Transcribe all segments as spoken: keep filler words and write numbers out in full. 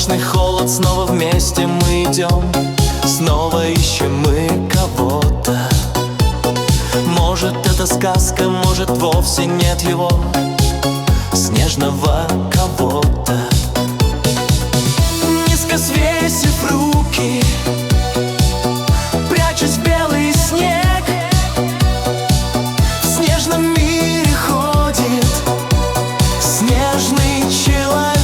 Солнечный холод, снова вместе мы идем, снова ищем мы кого-то. Может, это сказка, может, вовсе нет его, снежного кого-то. Низко свесив руки, прячась в белый снег, в снежном мире ходит снежный человек.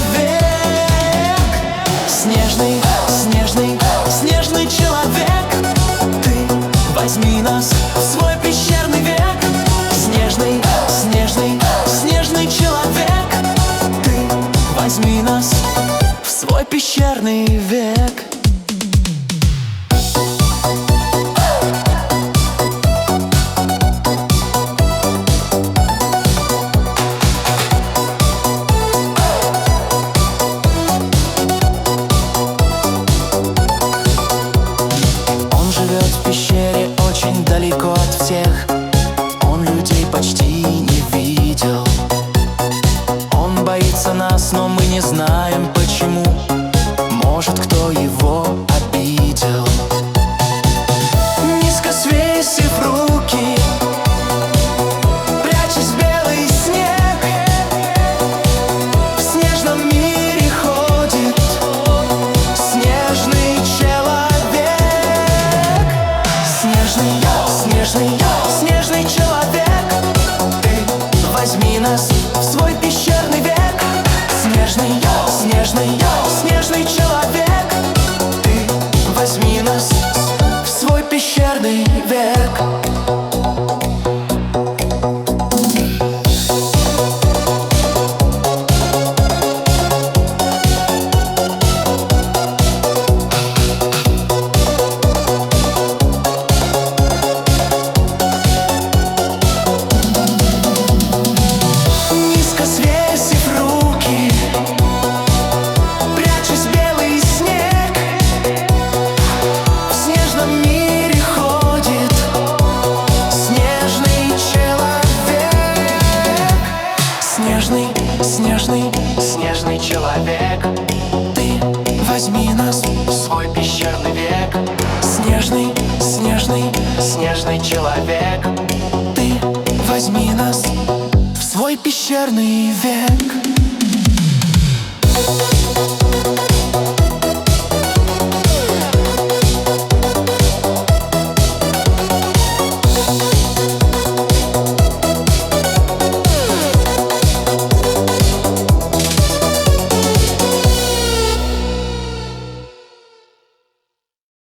Снежный, снежный, снежный человек, ты возьми нас в свой пещерный век. Снежный, снежный, снежный человек, ты возьми нас в свой пещерный век. В пещере очень далеко от всех, он людей почти не видел. Он боится нас, но мы не знаем почему. Может, кто его обидел. Низко свесив руки, прячась в белый снег, в снежном мире ходит снежный человек. Снежный, снежный, снежный человек, ты возьми нас в свой пещерный век. Снежный, снежный, снежный человек, ты возьми нас в свой пещерный век. Снежный, снежный, снежный человек, ты возьми нас в свой пещерный век. Снежный, снежный, снежный человек, ты возьми нас в свой пещерный век.